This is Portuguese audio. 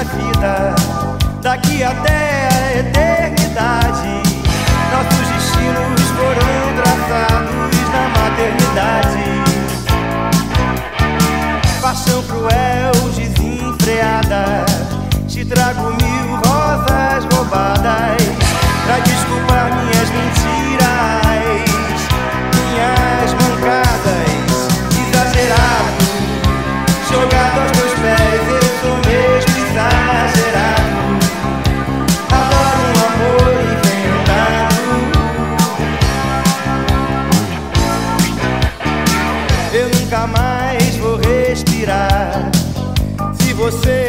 vida, daqui até a eternidade. Nossos destinos foram traçados na maternidade. Paixão cruel, desenfreada, te trago 1000 rosas roubadas pra desculpar minhas mentiras, minhas mancadas. Exagerado, jogado aos teus pés, eu sou mesmo exagerado. Adoro um amor inventado. Eu nunca mais vou respirar se você